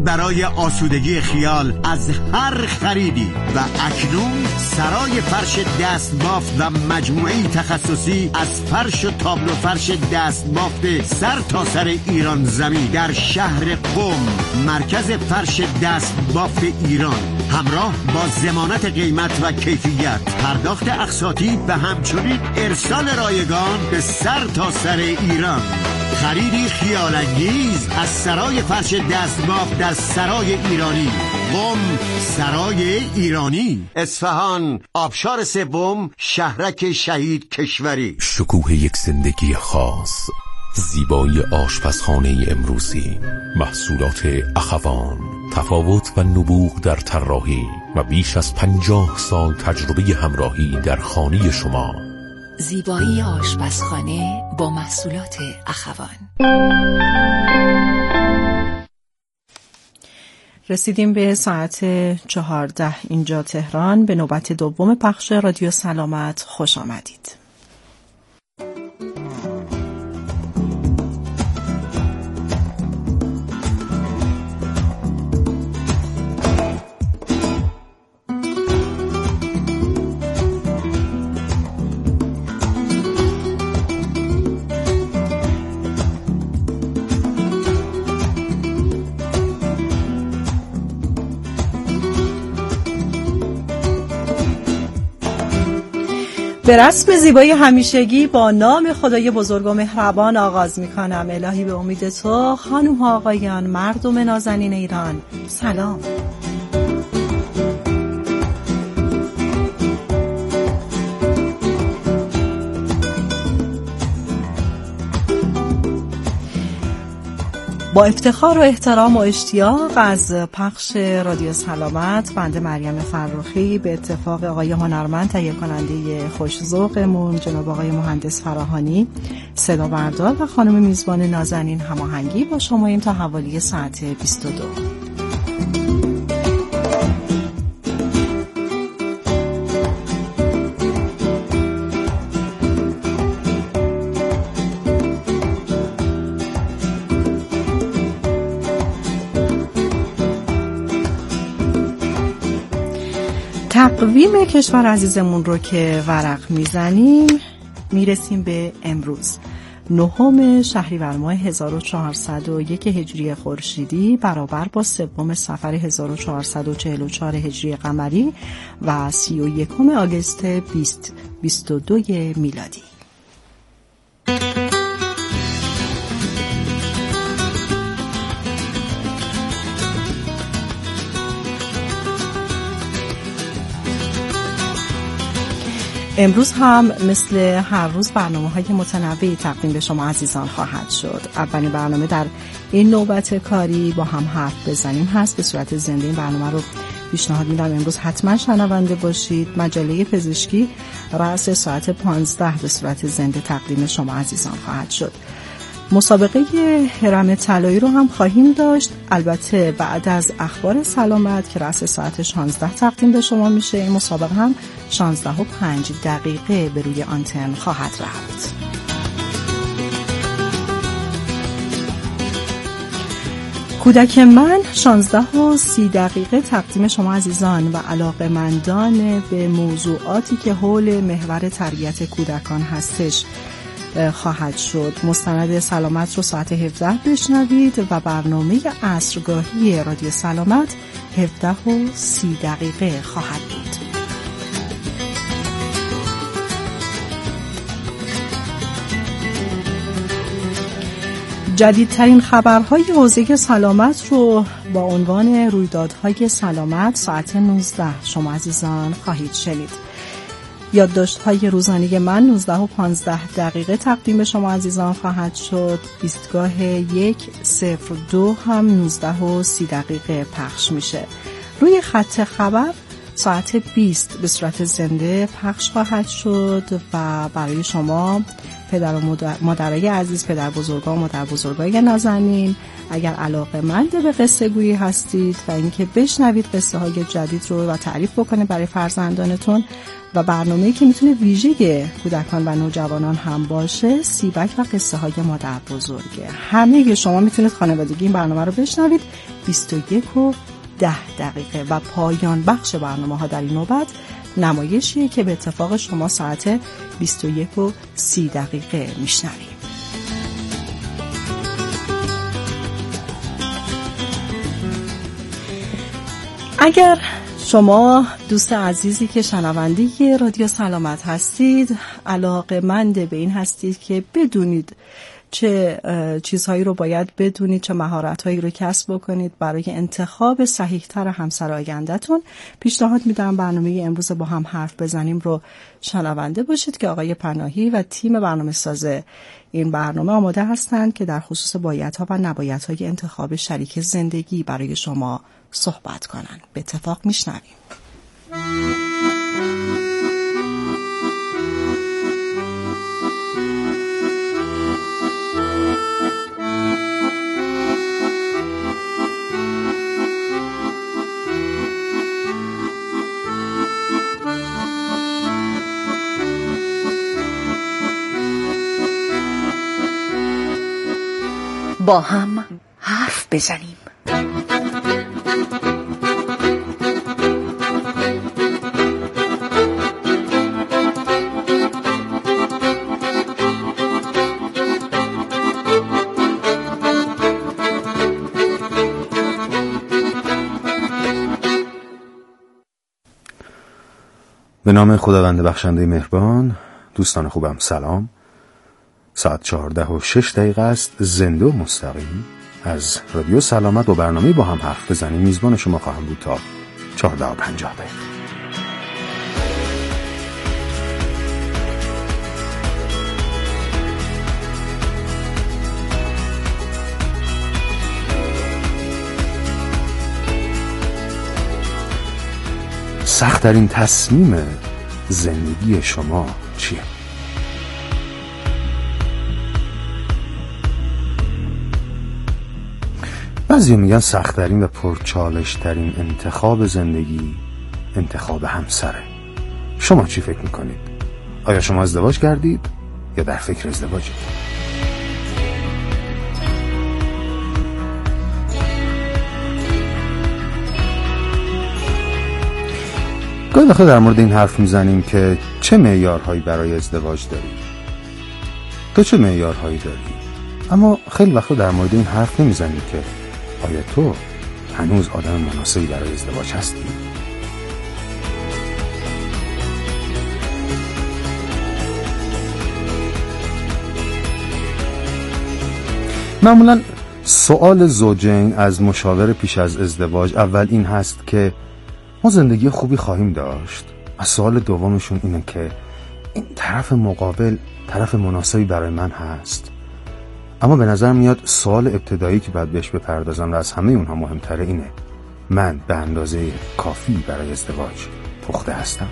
برای آسودگی خیال از هر خریدی. و اکنون سرای فرش دستبافت و مجموعه تخصصی از فرش و تابلو فرش دستبافت سر تا سر ایران زمین در شهر قم، مرکز فرش دستبافت ایران، همراه با ضمانت قیمت و کیفیت، پرداخت اقساطی و همچنین ارسال رایگان به سر تا سر ایران. خریدی خیال‌انگیز از سرای فرش دستبافت در سرای ایرانی، قم، سرای ایرانی، اصفهان، آبشار سوم، شهرک شهید کشوری. شکوه یک زندگی خاص، زیبایی آشپزخانه امروزی، محصولات اخوان، تفاوت و نبوغ در طراحی و بیش از 50 سال تجربه همراهی در خانه شما. زیبایی آشپزخانه با محصولات اخوان. رسیدیم به ساعت 14 اینجا تهران. به نوبت دوم پخش رادیو سلامت خوش آمدید. به رسم زیبایی همیشگی با نام خدای بزرگ و مهربان آغاز می‌کنم. الهی به امید تو خانم ها آقایان، مردم نازنین ایران، سلام. با افتخار و احترام و اشتیاق از پخش رادیو سلامت، بنده مریم فرخی به اتفاق آقای هنرمند تهیه کننده خوش‌ذوقمون جناب آقای مهندس فراهانی صدا بردار و خانم میزبان نازنین هماهنگی با شما این تا حوالی ساعت 22. تقویم کشور عزیزمون رو که ورق میزنیم میرسیم به امروز 9 شهریور ماه 1401 هجری خورشیدی برابر با 3 صفر 1444 هجری قمری و 31 آگوست 2022 میلادی. امروز هم مثل هر روز برنامه‌های متنوعی تقدیم به شما عزیزان خواهد شد. اولین برنامه در این نوبت کاری با هم حرف بزنیم هست. به صورت زنده این برنامه رو پیشنهاد میدم امروز حتما شنونده باشید. مجله پزشکی رأس ساعت 15 به صورت زنده تقدیم شما عزیزان خواهد شد. مسابقه هرم طلایی رو هم خواهیم داشت، البته بعد از اخبار سلامت که رأس ساعت 16 تقدیم به شما میشه. این مسابقه هم 16:05 به روی آنتن خواهد رفت. کودک من 16:30 تقدیم شما عزیزان و علاقه‌مندان به موضوعاتی که حول محور تربیت کودکان هستش خواهد شد. مستند سلامت رو ساعت 17 بشنوید و برنامه عصرگاهی رادیو سلامت 17:30 خواهد بود. جدیدترین خبرهای حوزه سلامت رو با عنوان رویدادهای سلامت ساعت 19 شما عزیزان خواهید شنید. یادداشت‌های روزانه من 19:15 تقدیم به شما عزیزان خواهد شد. ایستگاه 102 هم 19:30 پخش میشه. روی خط خبر ساعت 20 به صورت زنده پخش خواهد شد و برای شما پدر و مادرای عزیز، پدر بزرگا و مادر بزرگای نازنین، اگر علاقه‌مند به قصه گویی هستید و اینکه بشنوید قصه های جدید رو و تعریف بکنید برای فرزندانتون و برنامه‌ای که میتونه ویژه کودکان و نوجوانان هم باشه، سیبک و قصه های مادر بزرگه. همه شما میتونید خانوادگی این برنامه رو بشنوید. 21:10 و پایان بخش برنامه ها در این نوبت نمایشیه که به اتفاق شما ساعت 21:30 میشنویم. اگر شما دوست عزیزی که شنونده رادیو سلامت هستید، علاقه‌مند به این هستید که بدونید چه چیزهایی رو باید بدونید، چه مهارت‌هایی رو کسب بکنید برای انتخاب صحیح‌تر همسر آینده‌تون، پیشنهاد میدم برنامه امروز با هم حرف بزنیم رو شنونده باشید که آقای پناهی و تیم برنامه‌ساز این برنامه آماده هستند که در خصوص بایدها و نبایدهای انتخاب شریک زندگی برای شما صحبت کنن. به اتفاق میشنویم. با هم حرف بزنیم. به نام خداوند بخشنده مهربان. دوستان خوبم سلام. ساعت 14:06 است. زنده و مستقیم از رادیو سلامت با برنامه با هم حرف بزنیم میزبان شما خواهم بود تا 14:50. سخت‌ترین تصمیم زندگی شما چیه؟ بعضی میگن سخت‌ترین و پرچالش‌ترین انتخاب زندگی انتخاب همسره. شما چی فکر میکنید؟ آیا شما ازدواج کردید یا در فکر ازدواجید؟ گاهی وقتا در مورد این حرف میزنیم که چه معیارهایی برای ازدواج داریم، تو چه معیارهایی داری، اما خیلی وقتا در مورد این حرف نمیزنیم که آیا تو هنوز آدم مناسبی برای ازدواج هستی؟ معمولا سؤال زوجین از مشاور پیش از ازدواج اول این هست که ما زندگی خوبی خواهیم داشت، و سوال دومشون اینه که این طرف مقابل طرف مناسبی برای من هست. اما به نظر میاد سوال ابتدایی که باید بهش بپردازم و از همه اونها مهمتره اینه: من به اندازه کافی برای ازدواج پخته هستم؟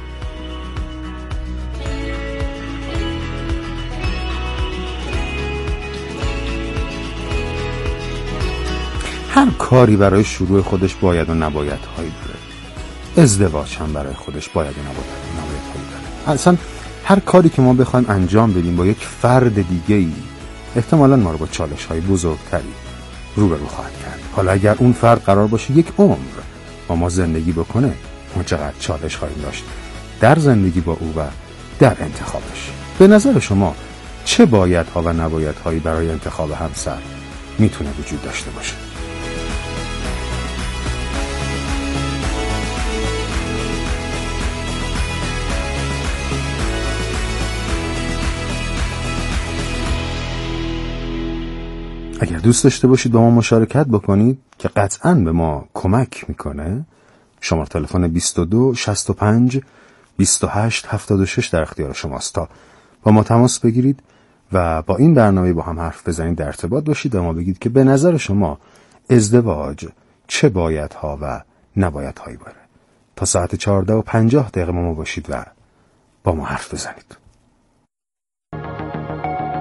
هر کاری برای شروع خودش باید و نباید هایی داره. ازدواج هم برای خودش باید و نباید هایی داره. اصلا هر کاری که ما بخوایم انجام بدیم با یک فرد دیگه‌ای احتمالاً ما رو با چالش‌های بزرگتری روبرو خواهد کرد. حالا اگر اون فرد قرار باشه یک عمر با ما زندگی بکنه، ما چقدر چالش خواهیم داشت در زندگی با او و در انتخابش. به نظر شما چه بایدها و نبایدهایی برای انتخاب همسر میتونه وجود داشته باشه؟ اگر دوست داشته باشید با ما مشارکت بکنید که قطعاً به ما کمک میکنه، شماره تلفن 22 65 28 76 در اختیار شماست تا با ما تماس بگیرید و با این برنامه با هم حرف بزنید، در ارتباط باشید و ما بگید که به نظر شما ازدواج چه بایدها و نبایدهایی داره. تا ساعت 14:50 ما باشید و با ما حرف بزنید.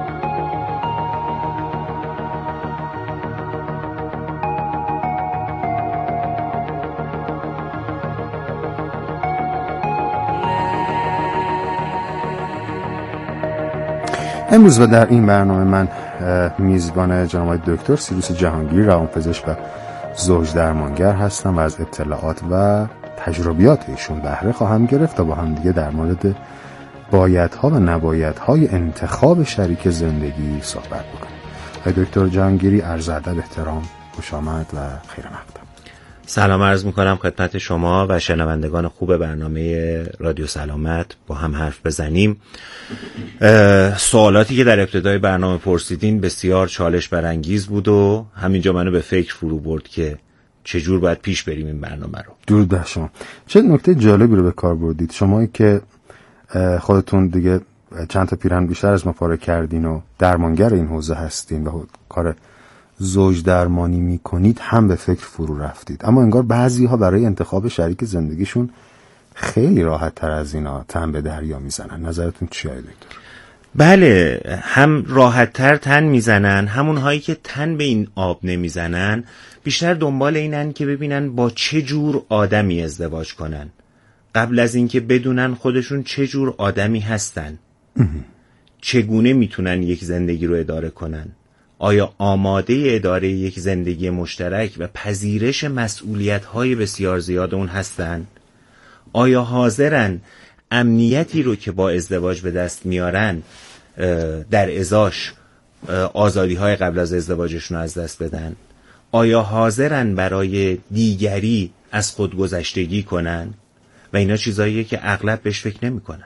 امروز و در این برنامه من میزبان جناب آقای دکتر سیروس جهانگیری، روانپزشک و زوج درمانگر هستم و از اطلاعات و تجربیات ایشون بهره خواهم گرفت تا با هم دیگه در مورد بایدها و نبایدهای انتخاب شریک زندگی صحبت بکنیم. آقای دکتر جهانگیری، عرض ادب، احترام، خوش آمد و خیر مقدم. سلام عرض میکنم خدمت شما و شنوندگان خوب برنامه رادیو سلامت. با هم حرف بزنیم. سوالاتی که در ابتدای برنامه پرسیدین بسیار چالش برانگیز بود و همینجا منو به فکر فرو برد که چجور باید پیش بریم این برنامه رو. درود بر شما. چه نکته جالبی رو به کار بردید شمایی که خودتون دیگه چند تا پیرهن بیشتر از ما پاره کردین و درمانگر این حوزه هستین و کار زوج درمانی میکنید، هم به فکر فرو رفتید. اما انگار بعضی ها برای انتخاب شریک زندگیشون خیلی راحت تر از اینا تن به دریا میزنن. نظرتون چیه دکتر؟ بله، هم راحت تر تن میزنن، همون هایی که تن به این آب نمیزنن بیشتر دنبال اینن که ببینن با چه جور آدمی ازدواج کنن قبل از اینکه بدونن خودشون چه جور آدمی هستن. چگونه میتونن یک زندگی رو اداره کنن؟ آیا آماده اداره یک زندگی مشترک و پذیرش مسئولیت‌های بسیار زیاد اون هستن؟ آیا حاضرن امنیتی رو که با ازدواج به دست میارن در ازاش آزادی‌های قبل از ازدواجشون رو از دست بدن؟ آیا حاضرن برای دیگری از خودگذشتگی کنن؟ و اینا چیزاییه که اغلب بهش فکر نمی‌کنن.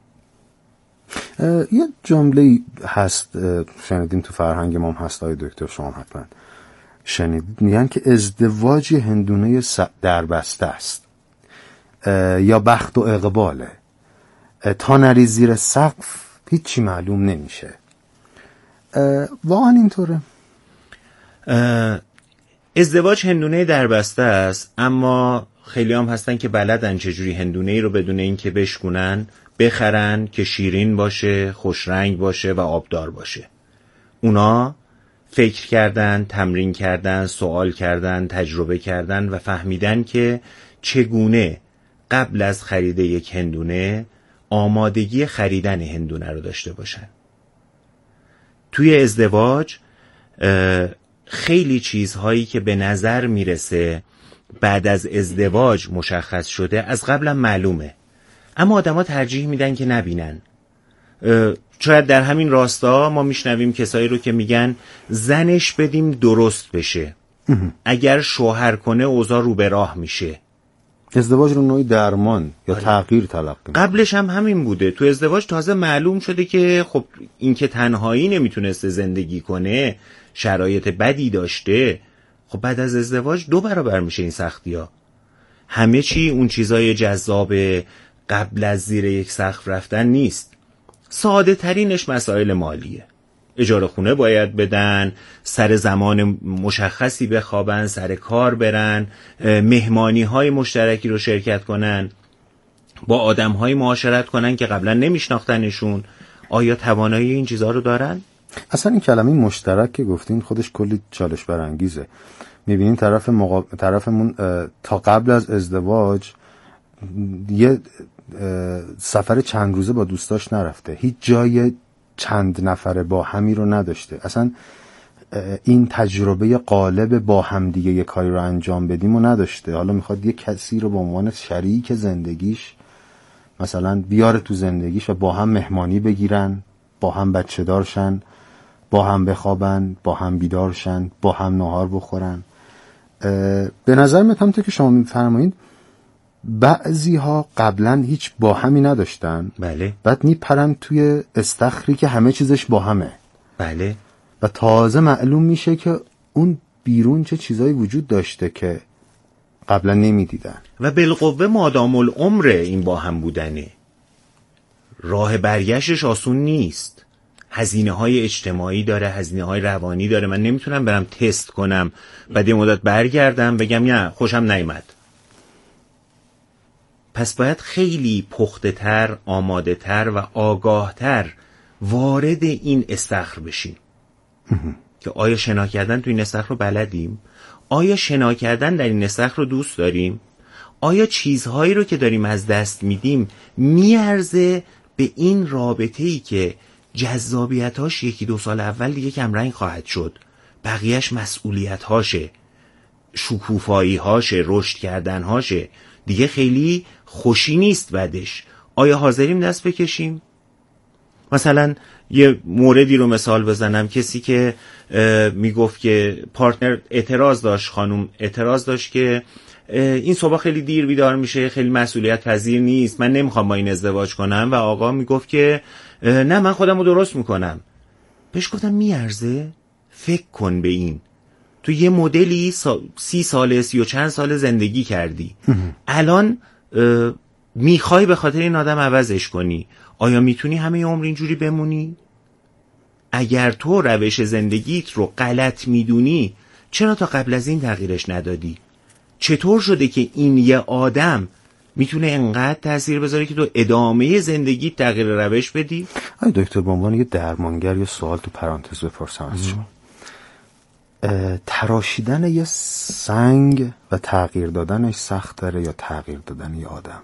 یه جمله هست شنیدیم تو فرهنگ ما هم هست، آقای دکتر شما حتما شنیدید، میگن که ازدواج هندونه دربسته است یا بخت و اقباله، تا نری زیر سقف هیچی معلوم نمیشه. واقعا اینطوره؟ ازدواج هندونه دربسته است، اما خیلی هم هستن که بلدن چجوری هندونه‌ای رو بدون این که بشکنن بخرن که شیرین باشه، خوش رنگ باشه و آبدار باشه. اونا فکر کردن، تمرین کردن، سوال کردن، تجربه کردن و فهمیدن که چگونه قبل از خرید یک هندونه آمادگی خریدن هندونه رو داشته باشن. توی ازدواج خیلی چیزهایی که به نظر میرسه بعد از ازدواج مشخص شده از قبلا معلومه، اما آدما ترجیح میدن که نبینن. شاید در همین راستا ما میشنویم کسایی رو که میگن زنش بدیم درست بشه، اگر شوهر کنه اوضاع رو به راه میشه. ازدواج رو نوعی درمان یا تغییر تلقی. قبلش هم همین بوده. تو ازدواج تازه معلوم شده که خب این که تنهایی نمیتونسته زندگی کنه، شرایط بدی داشته، خب بعد از ازدواج 2 برابر میشه این سختی‌ها. همه چی اون چیزای جذاب قبل از زیر یک سقف رفتن نیست. ساده ترینش مسائل مالیه. اجاره خونه باید بدن، سر زمان مشخصی بخوابن، سر کار برن، مهمانی های مشترکی رو شرکت کنن، با آدم های معاشرت کنن که قبلا نمیشناختنشون. آیا توانایی این چیزها رو دارن؟ اصلا این کلمه مشترک که گفتین خودش کلی چالش برانگیزه. میبینین طرفمون تا قبل از ازدواج یه سفر چند روزه با دوستاش نرفته، هیچ جای چند نفره با همی رو نداشته، اصلا این تجربه قالب با هم دیگه یه کاری رو انجام بدیم و نداشته. حالا میخواد یه کسی رو به عنوان شریک زندگیش مثلا بیاره تو زندگیش و با هم مهمانی بگیرن، با هم بچه دارشن، با هم بخوابن، با هم بیدارشن، با هم نهار بخورن. به نظر میاد همونطور که شما میفرمایید بعضی ها قبلا هیچ با همی نداشتن، بله، بعد میپرن توی استخری که همه چیزش با همه، بله، و تازه معلوم میشه که اون بیرون چه چیزایی وجود داشته که قبلا نمیدیدن. و بالقوه مادام العمر این با هم بودنه. راه برگشتش آسون نیست. هزینه های اجتماعی داره، هزینه های روانی داره. من نمیتونم برم تست کنم بعد یه مدت برگردم بگم نه خوشم نیامد. پس باید خیلی پخته تر، آماده تر و آگاه تر وارد این استخر بشیم که آیا شنا کردن تو این استخر رو بلدیم؟ آیا شنا کردن در این استخر رو دوست داریم؟ آیا چیزهایی رو که داریم از دست میدیم میارزه به این رابطه‌ای که جذابیتاش 1-2 سال اول دیگه کمرنگ خواهد شد، بقیهش مسئولیت‌هاشه، شکوفایی‌هاشه، رشد کردن‌هاشه، دیگه خیلی خوشی نیست بعدش. آیا حاضریم دست بکشیم؟ مثلا یه موردی رو مثال بزنم، کسی که میگفت که پارتنر اعتراض داشت، خانم اعتراض داشت که این صبح خیلی دیر بیدار میشه، خیلی مسئولیت پذیر نیست، من نمیخوام با این ازدواج کنم، و آقا میگفت که نه من خودم رو درست میکنم. بهش گفتم میارزه؟ فکر کن به این، تو یه مدلی 30 ساله 30 و چند سال زندگی کردی، الان میخوای به خاطر این آدم عوضش کنی، آیا میتونی همه عمر اینجوری بمونی؟ اگر تو روش زندگیت رو غلط میدونی چرا تا قبل از این تغییرش ندادی؟ چطور شده که این یه آدم میتونه انقدر تاثیر بذاره که تو ادامه زندگیت تغییر روش بدی؟ آی دکتر، به عنوان یه درمانگر یه سوال تو پرانتز بپرسم از شما. تراشیدن یه سنگ و تغییر دادنش سخت داره یا تغییر دادن یه آدم؟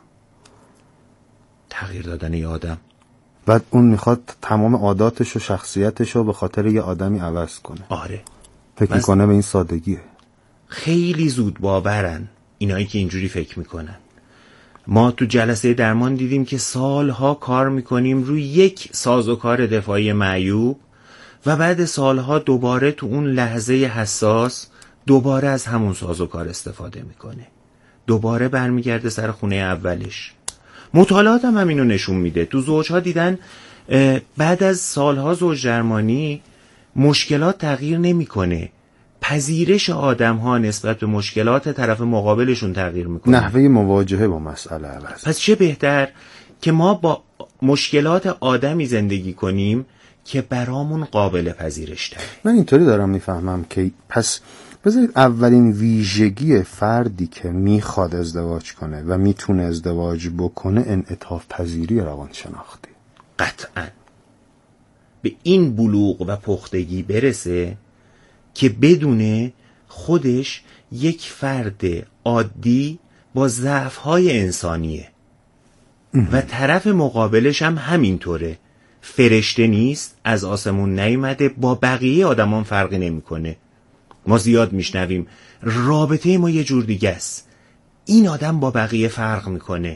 تغییر دادن یه آدم. بعد اون میخواد تمام عاداتش و شخصیتش رو به خاطر یه آدمی عوض کنه. آره. فکر میکنه به این سادگیه. خیلی زود باورن اینایی که اینجوری فکر میکنن. ما تو جلسه درمان دیدیم که سالها کار میکنیم روی یک سازوکار دفاعی معیوب و بعد سالها دوباره تو اون لحظه حساس دوباره از همون سازوکار استفاده میکنه، دوباره برمیگرده سر خونه اولش. مطالعات هم اینو نشون میده. تو زوجها دیدن بعد از سالها زوج درمانی مشکلات تغییر نمیکنه، پذیرش آدم‌ها نسبت به مشکلات طرف مقابلشون تغییر میکنه، نحوه مواجهه با مسئله عوض. پس چه بهتر که ما با مشکلات آدمی زندگی کنیم که برامون قابل پذیرش تره. من اینطوری دارم میفهمم که پس بذارید اولین ویژگی فردی که میخواد ازدواج کنه و میتونه ازدواج بکنه انعطاف پذیری روانشناختی. قطعاً به این بلوغ و پختگی برسه که بدونه خودش یک فرد عادی با ضعف‌های انسانیه و طرف مقابلش هم همینطوره، فرشته نیست، از آسمون نیومده، با بقیه آدمان فرقی نمیکنه. ما زیاد میشنویم رابطه ما یه جور دیگه است، این آدم با بقیه فرق میکنه.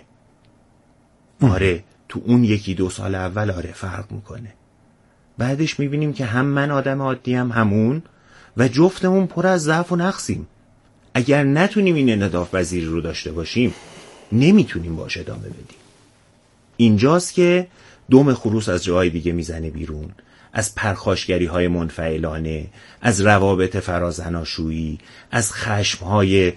آره تو اون 1-2 سال اول آره فرق میکنه، بعدش میبینیم که هم من آدم عادی هم اون و جفتمون پر از ضعف و نقصیم. اگر نتونیم این انعطاف پذیری رو داشته باشیم نمیتونیم باش ادامه بدیم. اینجاست که دم خروس از جای دیگه میزنه بیرون، از پرخاشگری‌های منفعلانه، از روابط فرازناشویی، از خشم‌های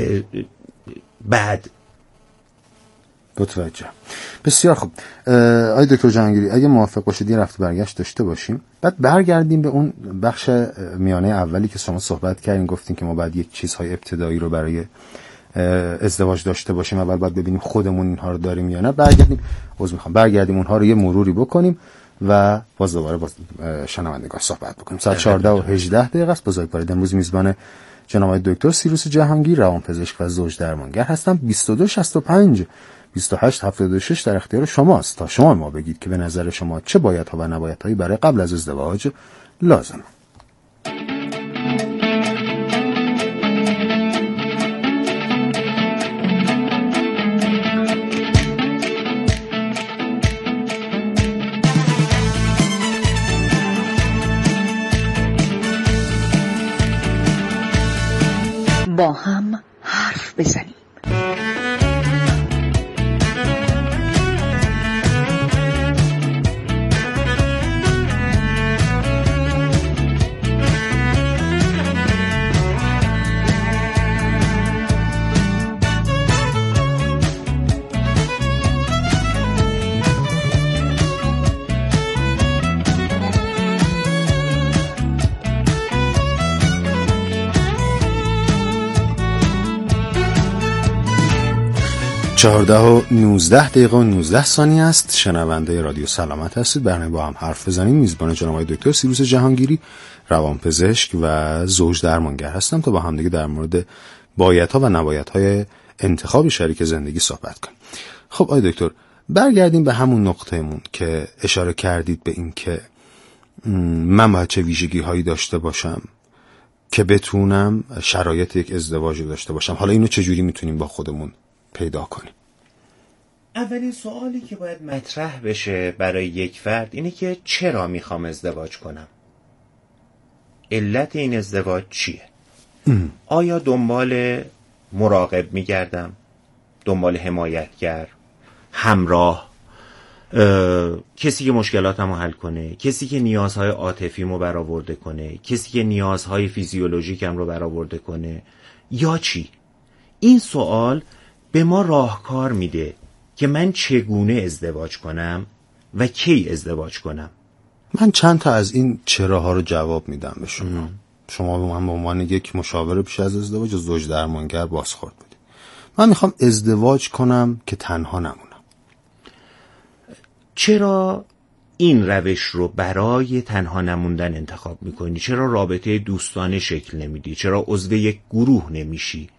بد. متوجه. بسیار خوب. آقای دکتر جهانگیری اگه موافق باشید یه رفت برگشت داشته باشیم، بعد برگردیم به اون بخش میانه اولی که شما صحبت کردین، گفتین که ما بعد یک چیزهای ابتدایی رو برای ازدواج داشته باشیم، اول باید ببینیم خودمون اینها رو داریم یا نه. برگردیم اونها رو یه مروری بکنیم و باز دوباره با شنوندگان صحبت بکنیم. ساعت 14:18 است. بزرگوارید امروز میزبان جناب دکتر سیروس جهانگیر، روانپزشک و زوج درمانگر هستم. 2265 2876 در اختیار شماست تا شما ما بگید که به نظر شما چه بایدها و نبایدهایی برای قبل از ازدواج لازمه. با هم حرف بزنیم. چهارده و 19 دقیقه و 19 ثانیه است. شنونده رادیو سلامت هستید. برنامه با هم حرف بزنیم. میزبان جناب دکتر سیروس جهانگیری، روانپزشک و زوج درمانگر هستم تا با هم دیگه در مورد بایدها و نبایدهای انتخاب شریک زندگی صحبت کنیم. خب آقای دکتر، برگردیم به همون نقطهمون که اشاره کردید به این که من باید چه ویژگی هایی داشته باشم که بتونم شرایط یک ازدواج رو داشته باشم. حالا اینو چجوری میتونیم با خودمون پیدا کنیم؟ اولین سوالی که باید مطرح بشه برای یک فرد اینه که چرا میخوام ازدواج کنم؟ علت این ازدواج چیه؟ آیا دنبال مراقب میگردم؟ دنبال حمایتگر؟ همراه؟ کسی که مشکلاتمو حل کنه؟ کسی که نیازهای عاطفیمو برآورده کنه؟ کسی که نیازهای فیزیولوژیکم رو برآورده کنه؟ یا چی؟ این سوال به ما راهکار میده که من چگونه ازدواج کنم و کی ازدواج کنم. من چند تا از این چراها رو جواب میدم به شما. شما به من به عنوان یک مشاور پیش از ازدواج و زوج درمانگر بازخورد بدید. من میخوام ازدواج کنم که تنها نمونم. چرا این روش رو برای تنها نموندن انتخاب میکنی؟ چرا رابطه دوستانه شکل نمیدی؟ چرا عضو یک گروه نمیشی؟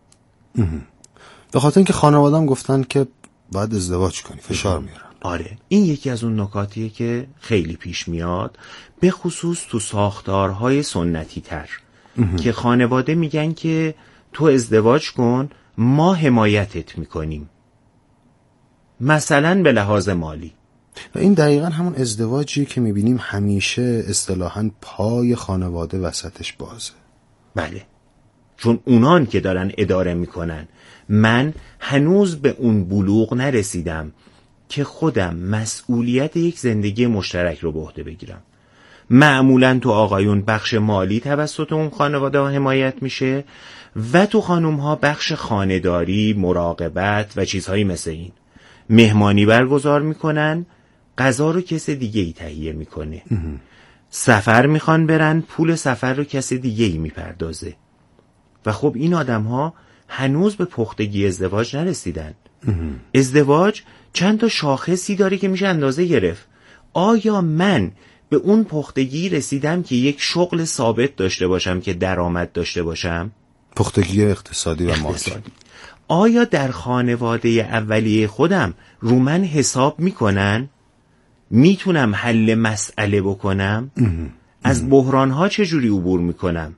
به خاطر اینکه خانواده‌ام گفتن که باید ازدواج کنی، فشار میارن. آره، این یکی از اون نکاتیه که خیلی پیش میاد، به خصوص تو ساختارهای سنتی تر که خانواده میگن که تو ازدواج کن، ما حمایتت میکنیم، مثلا به لحاظ مالی. و این دقیقا همون ازدواجیه که میبینیم همیشه اصطلاحاً پای خانواده وسطش بازه. بله، چون اونان که دارن اداره میکنن. من هنوز به اون بلوغ نرسیدم که خودم مسئولیت یک زندگی مشترک رو به عهده بگیرم. معمولاً تو آقایون بخش مالی توسط اون خانواده ها حمایت میشه و تو خانوم ها بخش خانه‌داری، مراقبت و چیزهایی مثل این. مهمانی برگزار میکنن، غذا رو کس دیگه ای تهیه میکنه. سفر میخوان برن، پول سفر رو کس دیگه ای میپردازه. و خب این آدم ها هنوز به پختگی ازدواج نرسیدن. ازدواج چند تا شاخصی داره که میشه اندازه گرفت. آیا من به اون پختگی رسیدم که یک شغل ثابت داشته باشم که درآمد داشته باشم؟ پختگی اقتصادی و مالی. آیا در خانواده اولیه خودم رو من حساب میکنن؟ میتونم حل مسئله بکنم؟ از بحرانها چجوری عبور میکنم؟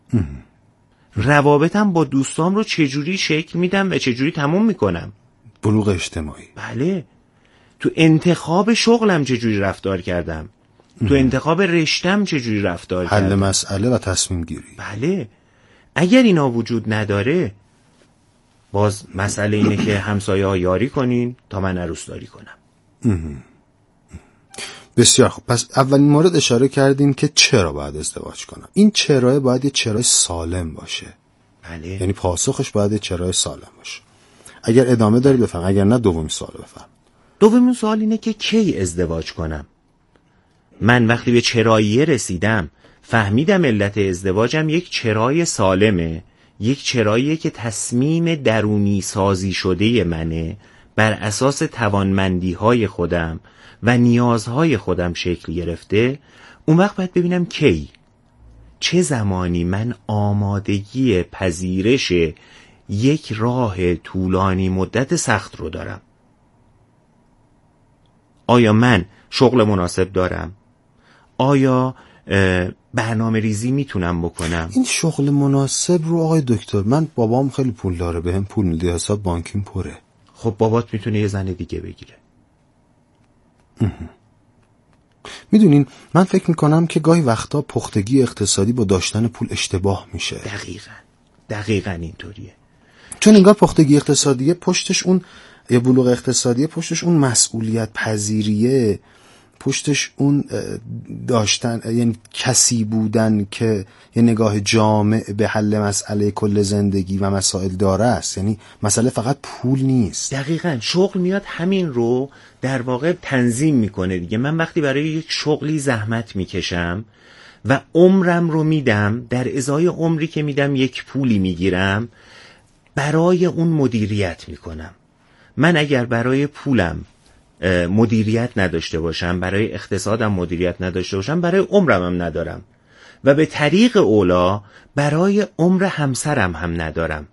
روابطم با دوستام رو چجوری شکل میدم و چجوری تموم میکنم؟ بلوغ اجتماعی. بله. تو انتخاب شغلم چجوری رفتار کردم؟ تو انتخاب رشتم چجوری رفتار کردم؟ حل مسئله و تصمیم گیری. بله. اگر اینا وجود نداره، باز مسئله اینه که همسایه ها یاری کنین تا من عروسداری کنم. بسیار خوب. پس اولین مورد اشاره کردیم که چرا باید ازدواج کنم. این چرا باید یه چرای سالم باشه. بله. یعنی پاسخش باید یه چرای سالم باشه. اگر ادامه داری بفهم، اگر نه دومین سوال بفهم. دومین سوال اینه که کی ازدواج کنم. من وقتی به چراییه رسیدم، فهمیدم علت ازدواجم یک چرای سالمه، یک چراییه که تصمیم درونی سازی شده منه، بر اساس توانمندی های خودم و نیازهای خودم شکل گرفته. اون وقت باید ببینم کی، چه زمانی من آمادگی پذیرش یک راه طولانی مدت سخت رو دارم. آیا من شغل مناسب دارم؟ آیا برنامه ریزی میتونم بکنم؟ این شغل مناسب رو آقای دکتر، من بابام خیلی پول داره، بهم پول میده، حساب بانکیم پره. خب بابات میتونه یه زن دیگه بگیره. میدونین من فکر میکنم که گاهی وقتا پختگی اقتصادی با داشتن پول اشتباه میشه. دقیقاً اینطوریه. چون انگار پختگی اقتصادیه پشتش اون، یا بلوغ اقتصادیه پشتش اون مسئولیت پذیریه، پشتش اون داشتن، یعنی کسی بودن که یه نگاه جامع به حل مسئله کل زندگی و مسائل داره است. یعنی مسئله فقط پول نیست. دقیقاً. شغل میاد همین رو در واقع تنظیم میکنه دیگه. من وقتی برای یک شغلی زحمت میکشم و عمرم رو میدم، در ازای عمری که میدم یک پولی میگیرم، برای اون مدیریت میکنم. من اگر برای پولم مدیریت نداشته باشم، برای اقتصادم مدیریت نداشته باشم، برای عمرم هم ندارم و به طریق اولا برای عمر همسرم هم ندارم.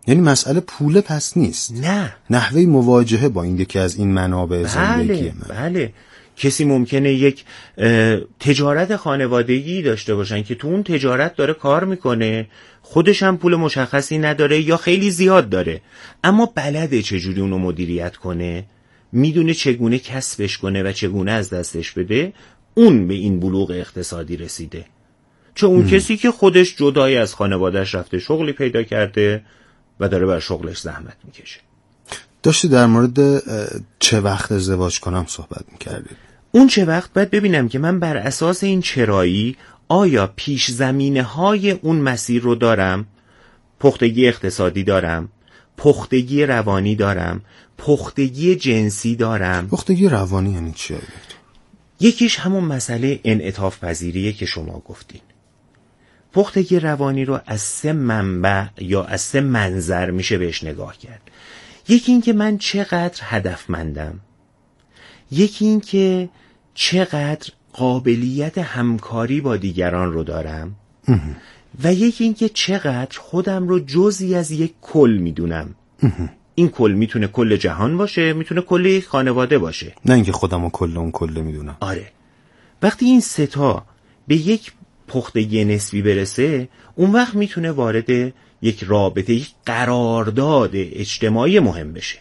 یعنی مسئله پوله پس نیست، نه، نحوه مواجهه با این یکی از این منابع زندگی من. بله. کسی ممکنه یک تجارت خانوادگی داشته باشن که تو اون تجارت داره کار میکنه، خودش هم پول مشخصی نداره یا خیلی زیاد داره، اما بلده چجوری اونو مدیریت کنه، میدونه چگونه کسبش کنه و چگونه از دستش بده. اون به این بلوغ اقتصادی رسیده. چه اون کسی که خودش جدای از خانوادهش رفته شغلی پیدا کرده و داره بر شغلش زحمت میکشه. داشتی در مورد چه وقت ازدواج کنم صحبت میکردید. اون چه وقت باید ببینم که من بر اساس این چرایی آیا پیش زمینه های اون مسیر رو دارم، پختگی اقتصادی دارم، پختگی روانی دارم، پختگی جنسی دارم. پختگی روانی یعنی چی؟ یکیش همون مسئله انعطاف پذیریه که شما گفتین. پختگی روانی رو از 3 منبع یا از 3 منظر میشه بهش نگاه کرد. یکی این که من چقدر هدفمندم، یکی این که چقدر قابلیت همکاری با دیگران رو دارم و یکی این که چقدر خودم رو جزئی از یک کل میدونم. این کل میتونه کل جهان باشه، میتونه کل یک خانواده باشه، نه اینکه خودم رو کل اون کله میدونم. آره. وقتی این 3 تا به یک پختگی نسبی برسه، اون وقت میتونه وارد یک رابطه، یک قرارداد اجتماعی مهم بشه.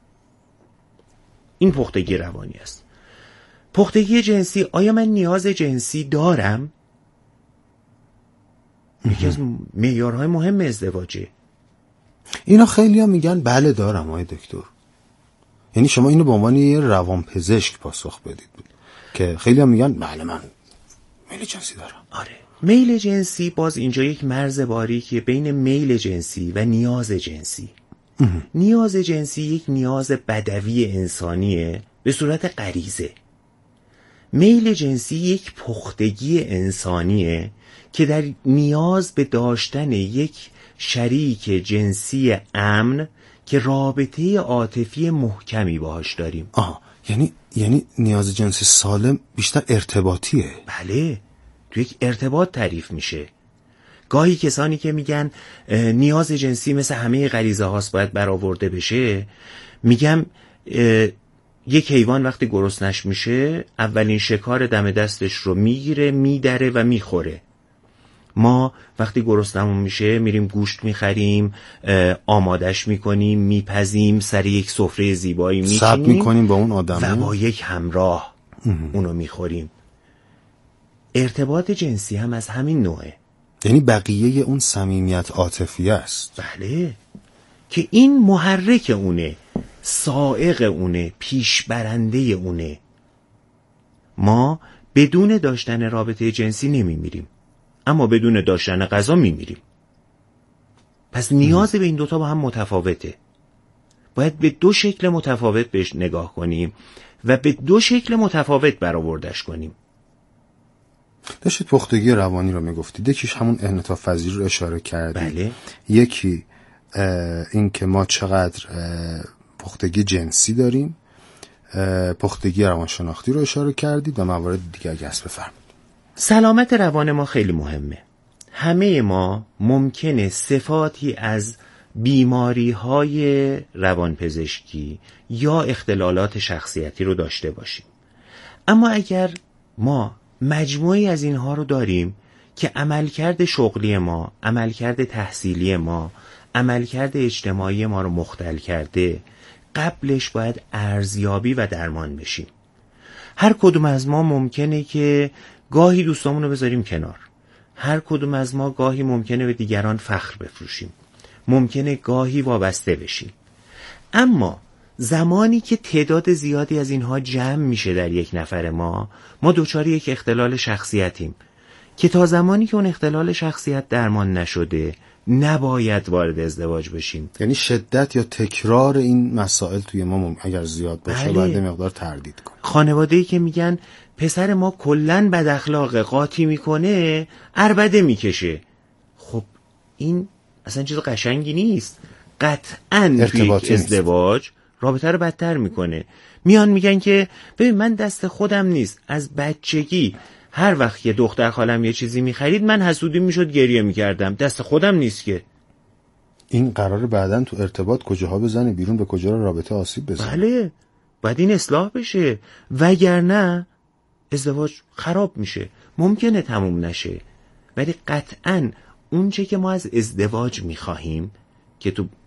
این پختگی روانی است. پختگی جنسی، آیا من نیاز جنسی دارم؟ یکی از معیارهای مهم ازدواجه. اینا خیلی ها میگن بله دارم آقای دکتر. یعنی شما اینو به عنوان یه روانپزشک پاسخ بدید که خیلی ها میگن بله من میل جنسی دارم. آره. میل جنسی باز اینجا یک مرز باریکه بین میل جنسی و نیاز جنسی. نیاز جنسی یک نیاز بدوی انسانیه به صورت غریزه. میل جنسی یک پختگی انسانیه که در نیاز به داشتن یک شریک جنسی امن که رابطه عاطفی محکمی باهاش داریم. یعنی نیاز جنسی سالم بیشتر ارتباطیه. بله، تو یک ارتباط تعریف میشه. گاهی کسانی که میگن نیاز جنسی مثل همه غریزه هاست باید برآورده بشه، میگم یک حیوان وقتی گرسنش میشه اولین شکار دم دستش رو میگیره، میدره و میخوره. ما وقتی گرسنمون میشه میریم گوشت میخریم، آمادش میکنیم، میپزیم، سر یک سفره زیبایی میشینیم، صبر میکنیم با اون آدم و با یک همراه اونو میخوریم. ارتباط جنسی هم از همین نوعه. یعنی بقیه اون صمیمیت عاطفی است. بله، که این محرک اونه، سائق اونه، پیشبرنده اونه. ما بدون داشتن رابطه جنسی نمیمیریم، اما بدون داشتن غذا میمیریم. پس نیاز به این دوتا با هم متفاوته. باید به 2 شکل متفاوت بهش نگاه کنیم و به 2 شکل متفاوت برآوردش کنیم. داشتید پختگی روانی رو میگفتید، یکیش همون انعطاف پذیری رو اشاره کردید. بله. یکی این که ما چقدر پختگی جنسی داریم، پختگی روانشناختی رو اشاره کردید و موارد دیگه اگه هست بفرمایید. سلامت روان ما خیلی مهمه. همه ما ممکنه صفاتی از بیماری‌های روانپزشکی یا اختلالات شخصیتی رو داشته باشیم، اما اگر ما مجموعی از اینها رو داریم که عملکرد شغلی ما، عملکرد تحصیلی ما، عملکرد اجتماعی ما رو مختل کرده، قبلش باید ارزیابی و درمان بشیم. هر کدوم از ما ممکنه که گاهی دوستامون رو بذاریم کنار، هر کدوم از ما گاهی ممکنه به دیگران فخر بفروشیم، ممکنه گاهی وابسته بشیم، اما زمانی که تعداد زیادی از اینها جمع میشه در یک نفر ما دچار یک اختلال شخصیتیم که تا زمانی که اون اختلال شخصیت درمان نشده نباید وارد ازدواج بشیم. یعنی شدت یا تکرار این مسائل توی ما اگر زیاد باشه باید مقدار تردید کنیم. خانواده‌ای که میگن پسر ما کلن بد اخلاقه، قاطی میکنه، عربده میکشه، خب این اصلا چیز قشنگی نیست. قطعاً توی ازدواج رابطه رو بدتر میکنه. میان میگن که ببین من دست خودم نیست، از بچگی هر وقت یه دختر خالم یه چیزی میخرید من حسودی میشد گریه میکردم، دست خودم نیست که. این قراره بعداً تو ارتباط کجاها بزنه بیرون، به کجا رابطه آسیب بزنه. بله، باید این اصلاح بشه، وگرنه ازدواج خراب میشه. ممکنه تموم نشه، ولی قطعاً اون چه که ما از ازدواج میخواهیم که تو